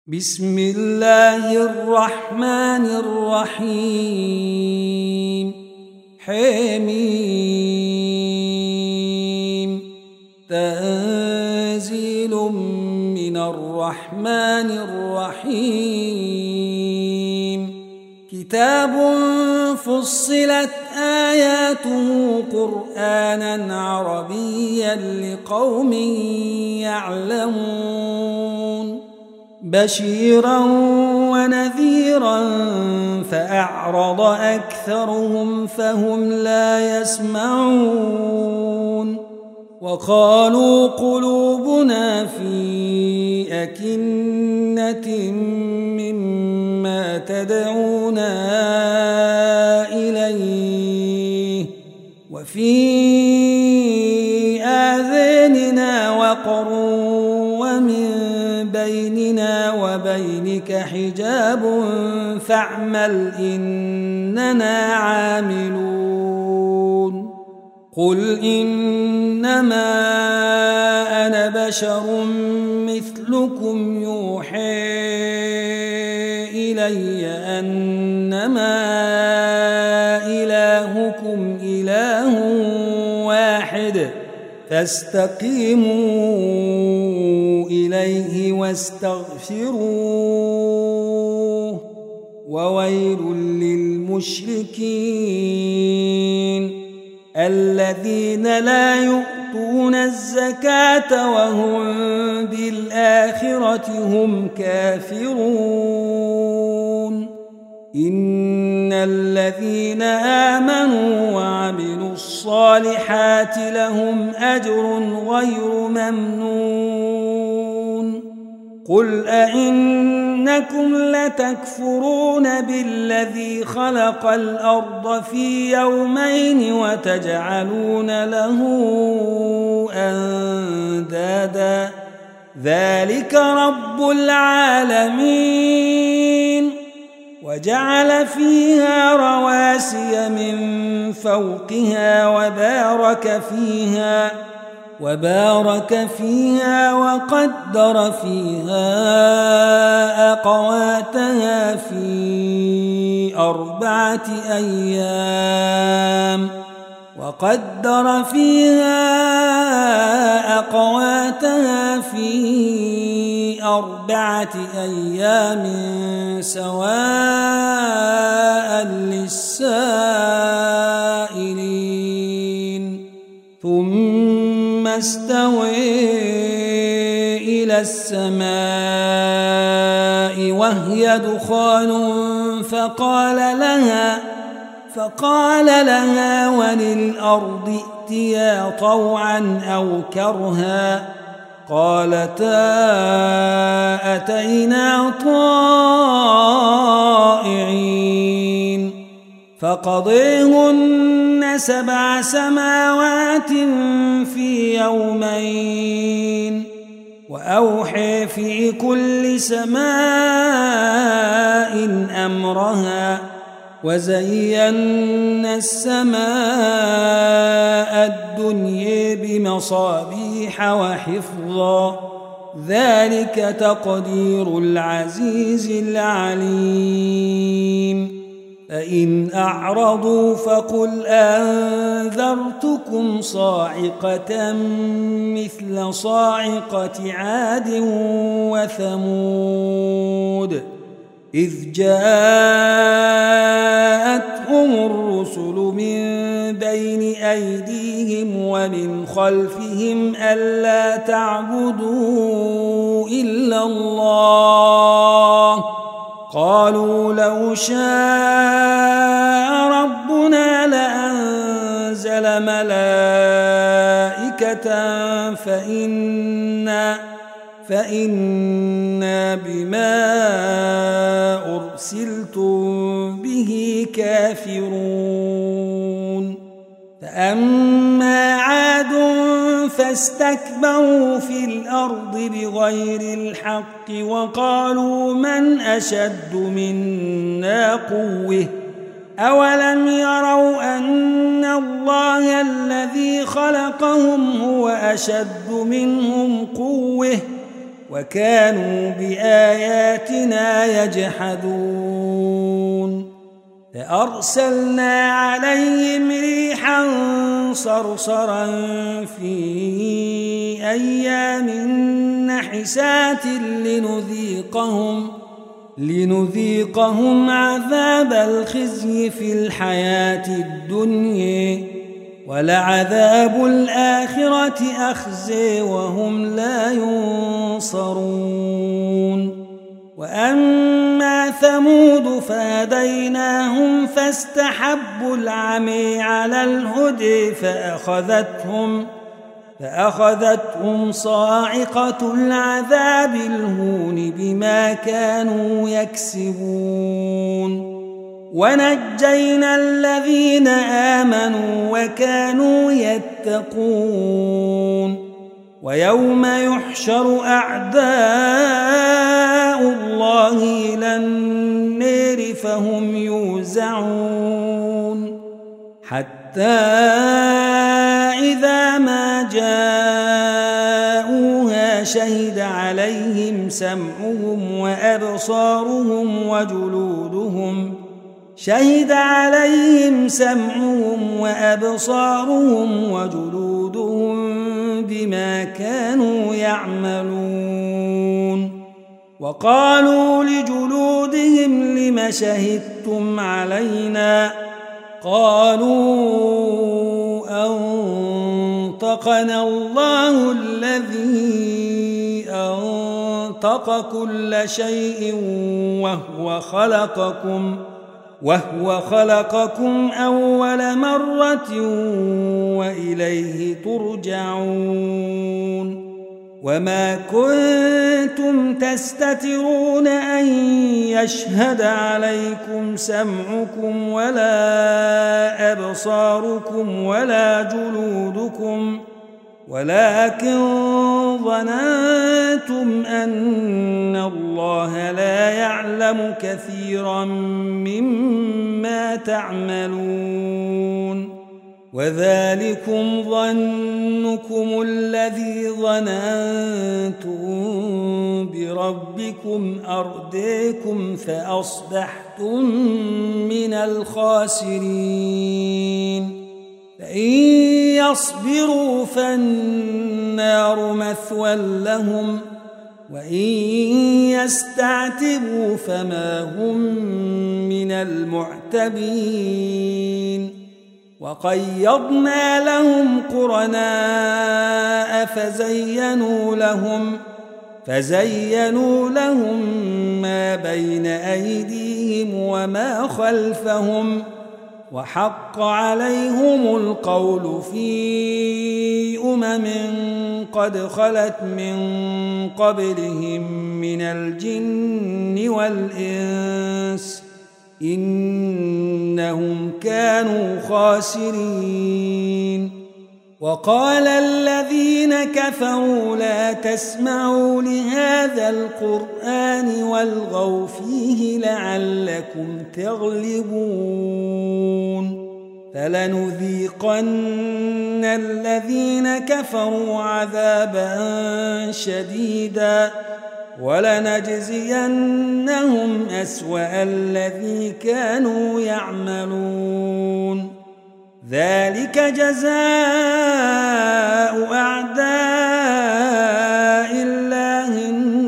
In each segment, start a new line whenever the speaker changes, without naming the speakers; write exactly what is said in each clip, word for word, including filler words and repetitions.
بسم الله الرحمن الرحيم حميم تنزيل من الرحمن الرحيم كتاب فصلت آياته قرآنا عربيا لقوم يعلمون بشيرا ونذيرا فأعرض أكثرهم فهم لا يسمعون وقالوا قلوبنا في أكنة مما تدعونا إليه وفي آذاننا وقر ومن بيننا وبينك حجاب فاعمل إننا عاملون قل إنما أنا بشر مثلكم يوحى إلي أنما إلهكم إله واحد فاستقيموا إليه واستغفروه وويل للمشركين الذين لا يؤتون الزكاة وهم بالآخرة هم كافرون إن الذين آمنوا وعملوا الصالحات لهم أجر غير ممنون قل أئنكم لتكفرون بالذي خلق الأرض في يومين وتجعلون له أندادا ذلك رب العالمين وجعل فيها رواسي من فوقها وبارك فيها وبارك فيها وقدر فيها أقواتها في أربعة أيام وقدر فيها أقواتها في أربعة أيام سواء للسائلين ثم استوى إلى السماء وهي دخان فقال لها فقال لها وللأرض ائتيا طوعا أو كرها قالتا أتينا طائعين فقضيهن سبع سماوات في يومين وأوحي في كل سماء أمرها وزينا السماء الدنيا بمصابيح وحفظا ذلك تقدير العزيز العليم فإن أعرضوا فقل أنذرتكم صاعقة مثل صاعقة عاد وثمود إذ جاءتهم الرسل من بين أيديهم ومن خلفهم ألا تعبدوا إلا الله قالوا لو شاء ربنا لأنزل ملائكة فإنا فإنا بما أرسلتم به كافرون فأما عاد فاستكبروا في الأرض بغير الحق وقالوا من أشد منا قوة أولم يروا أن الله الذي خلقهم هو أشد منهم قوة وكانوا بآياتنا يجحدون فأرسلنا عليهم ريحا صرصرا في أيام نحسات لنذيقهم لنذيقهم عذاب الخزي في الحياة الدنيا ولعذاب الآخرة أخزي وهم لا ينصرون وأما ثمود فهديناهم فاستحبوا العمي على الهدي فأخذتهم فأخذتهم صاعقة العذاب الهون بما كانوا يكسبون ونجينا الذين آمنوا وكانوا يتقون ويوم يحشر أعداء الله إلى النار فهم يوزعون حتى إذا ما جاءوها شهد عليهم سمعهم وأبصارهم وجلودهم شهد عليهم سمعهم وأبصارهم وجلودهم بما كانوا يعملون وقالوا لجلودهم لم شهدتم علينا قالوا أنطقنا الله الذي أنطق كل شيء وهو خلقكم وهو خلقكم أول مرة وإليه ترجعون وما كنتم تستترون أن يشهد عليكم سمعكم ولا أبصاركم ولا جلودكم ولكن ظننتم أن الله لا يعلم كثيرا مما تعملون وذلكم ظنكم الذي ظننتم بربكم أرديكم فأصبحتم من الخاسرين فإن يصبروا فالنار مثوى لهم وإن يستعتبوا فما هم من المعتبين وقيضنا لهم قرناء فزينوا لهم فزينوا لهم ما بين أيديهم وما خلفهم وحق عليهم القول في أمم قد خلت من قبلهم من الجن والإنس إنهم كانوا خاسرين وقال الذين كفروا لا تسمعوا لهذا القرآن والغوا فيه لعلكم تغلبون فلنذيقن الذين كفروا عذابا شديدا ولنجزينهم أسوأ الذي كانوا يعملون ذلك جزاء أعداء الله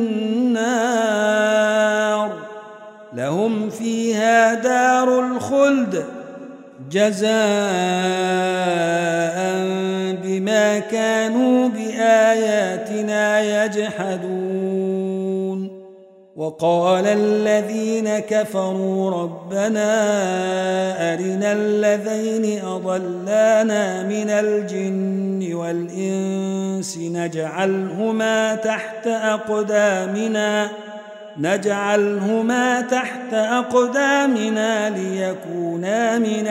النار لهم فيها دار الخلد جزاء بما كانوا بآياتنا يجحدون وقال الذين كفروا ربنا أرنا الذين أضلانا من الجن والإنس نجعلهما تحت أقدامنا نجعلهما تحت أقدامنا ليكونا من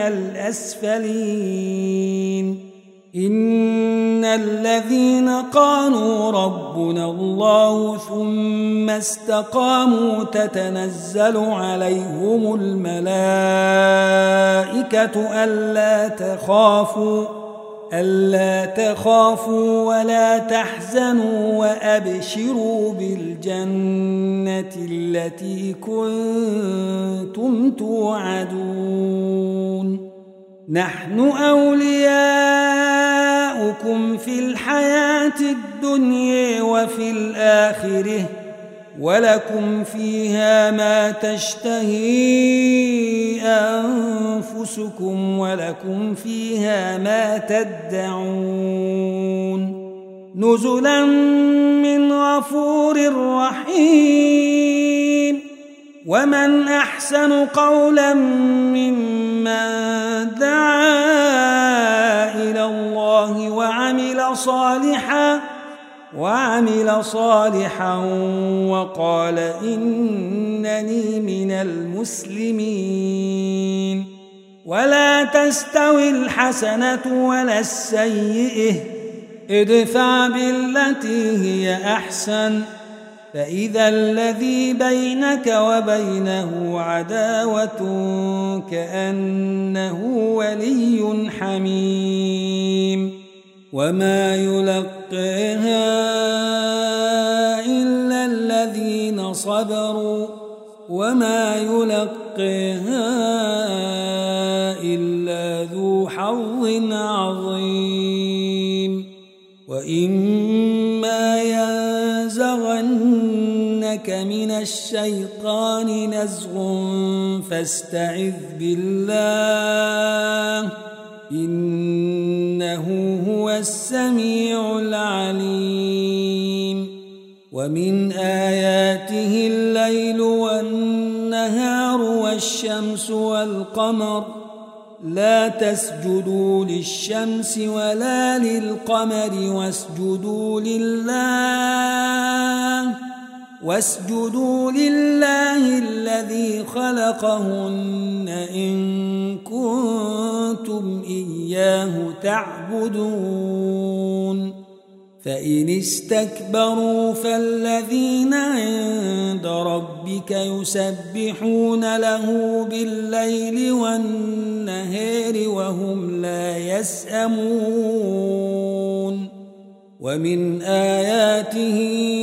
الأسفلين إن الذين قالوا ربنا الله ثم استقاموا تتنزل عليهم الملائكة ألا تخافوا ألا تخافوا ولا تحزنوا وأبشروا بالجنة التي كنتم توعدون نحن أولياؤكم في الحياة الدنيا وفي الآخرة ولكم فيها ما تشتهي أنفسكم ولكم فيها ما تدعون نزلا من غفور رحيم ومن أحسن قولا ممن دعا إلى الله وعمل صالحا وعمل صالحا وقال إنني من المسلمين ولا تستوي الحسنة ولا السيئة ادفع بالتي هي أحسن فإذا الذي بينك وبينه عداوة كأنه ولي حميم وما يلقيها إلا الذين صبروا وما يلقيها إلا ذو حظ عظيم وإما ينزغنك من الشيطان نزغ فاستعذ بالله إنه هو السميع العليم ومن آياته الليل والنهار والشمس والقمر لا تسجدوا للشمس ولا للقمر واسجدوا لله واسجدوا لله الذي خلقهن إن كنتم إياه تعبدون فإن استكبروا فالذين عند ربك يسبحون له بالليل والنهار وهم لا يسأمون ومن آياته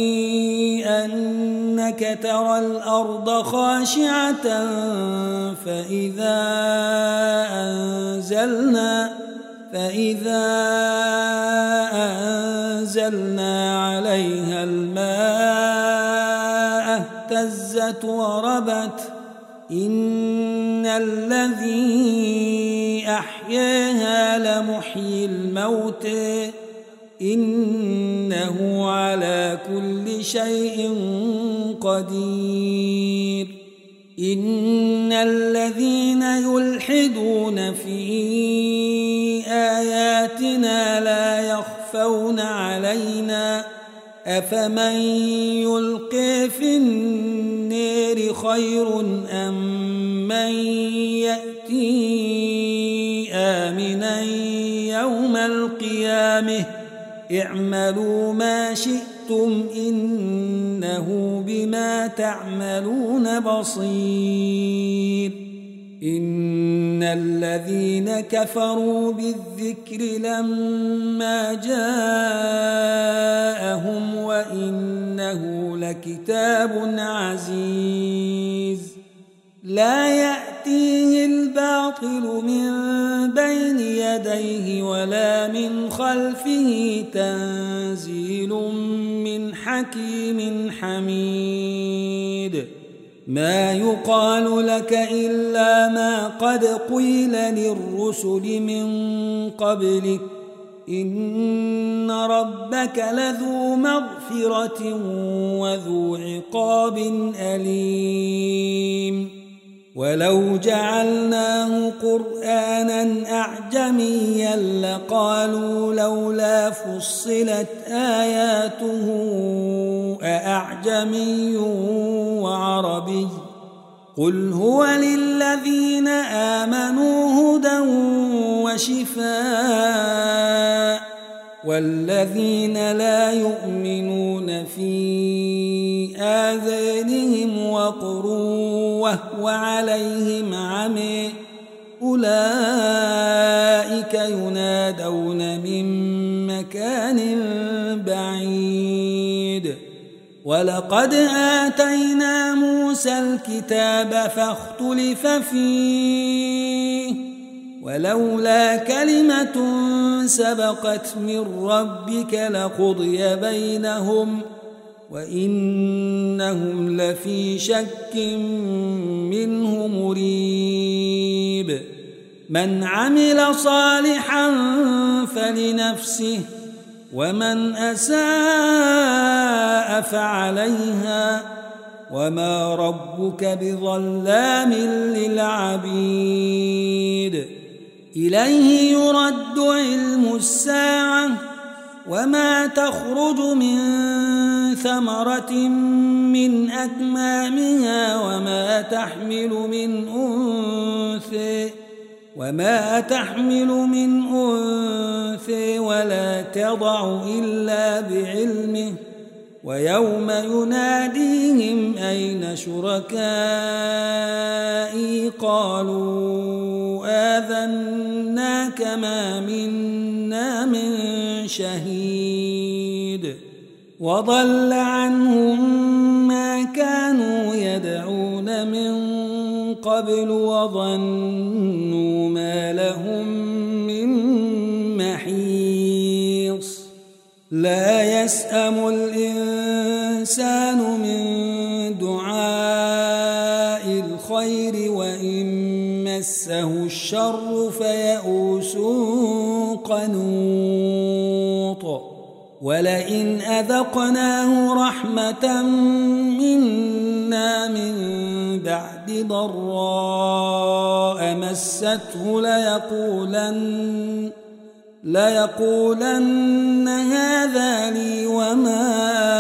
أنك ترى الأرض خاشعة فإذا أنزلنا فإذا أنزلنا عليها الماء اهتزت وربت إن الذي أحياها لمحيي الموتى إنه على كل شيء قدير إن الذين يلحدون في آياتنا لا يخفون علينا أفمن يلقي في النار خير أم من يأتي آمنا يوم القيامة اعملوا ما شئتم إنه بما تعملون بصير إن الذين كفروا بالذكر لما جاءهم وإنه لكتاب عزيز لا يأتيه الباطل من بين يديه ولا من خلفه تنزيل من حكيم حميد ما يقال لك إلا ما قد قيل للرسل من قبلك إن ربك لذو مغفرة وذو عقاب أليم ولو جعلناه قرآنا أعجميا لقالوا لولا فصلت آياته أأعجمي وعربي قل هو للذين آمنوا هدى وشفاء والذين لا يؤمنون في آذانهم وقر وهو عليهم عمي أولئك ينادون ولقد آتينا موسى الكتاب فاختلف فيه ولولا كلمة سبقت من ربك لقضي بينهم وإنهم لفي شك منه مريب من عمل صالحا فلنفسه ومن أساء فعليها وما ربك بظلام للعبيد إليه يرد علم الساعة وما تخرج من ثمرة من أكمامها وما تحمل من أنثى وما تحمل من أنثى ولا تضع إلا بعلمه ويوم يناديهم أين شركائي قالوا آذناك ما منا من شهيد وضل عنهم ما كانوا يدعون من قبل وظنوا ما لهم من محيص لا يسأم الإنسان من دعاء الخير وإن مسه الشر فيئوس قنوط ولئن أذقناه رحمة منا من بعد ضراء مسته ليقولن ليقولن هذا لي وما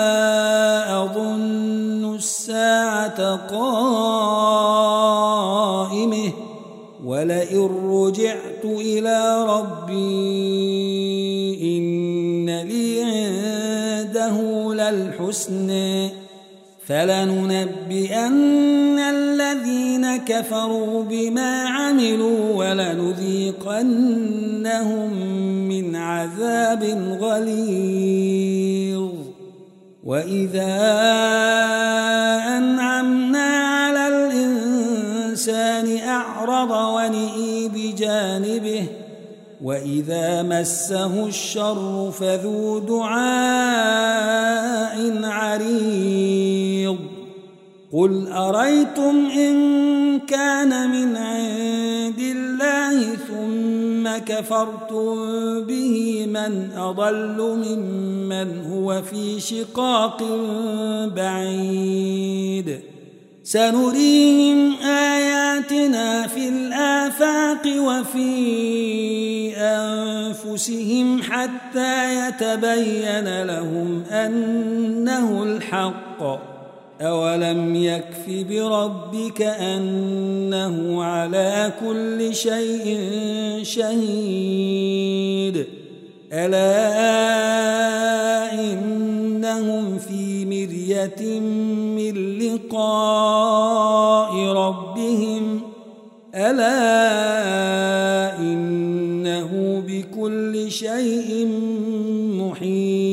أظن الساعة قائمة ولئن رجعت إلى ربي إن لي عنده للحسنى فلننبئن الذين كفروا بما عملوا ولنذيقنهم من عذاب غليظ وإذا أنعمنا على الإنسان أعرض ونئي بجانبه وإذا مسه الشر فذو دعاء عريض قل أريتم إن كان من عند الله ثم كفرتم به من أضل ممن هو في شقاق بعيد سنريهم آياتنا في الآفاق وفي أنفسهم حتى يتبين لهم أنه الحق أولم يكف بربك أنه على كل شيء شهيد ألا إنهم في مرية من لقاء ربهم ألا إنه بكل شيء محيط